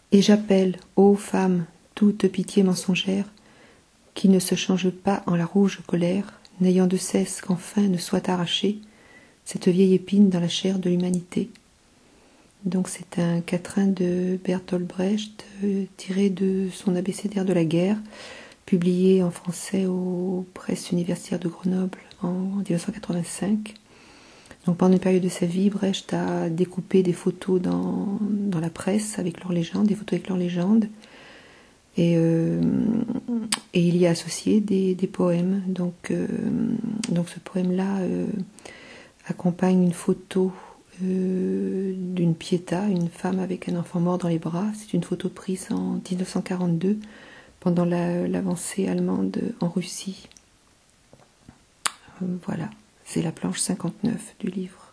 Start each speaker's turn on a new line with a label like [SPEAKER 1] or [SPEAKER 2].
[SPEAKER 1] Et j'appelle, ô femme, toute pitié mensongère, qui ne se change pas en la rouge colère, n'ayant de cesse qu'enfin ne soit arrachée cette vieille épine dans la chair de l'humanité. Donc c'est un quatrain de Bertolt Brecht tiré de son abécédaire de la guerre, publié en français aux presses universitaires de Grenoble en 1985. Donc pendant une période de sa vie, Brecht a découpé des photos dans la presse avec leurs légendes, des photos avec leurs légendes, et il y a associé des poèmes. Donc ce poème-là accompagne une photo d'une Pietà, une femme avec un enfant mort dans les bras. C'est une photo prise en 1942 pendant l'avancée allemande en Russie. Voilà, c'est la planche 59 du livre.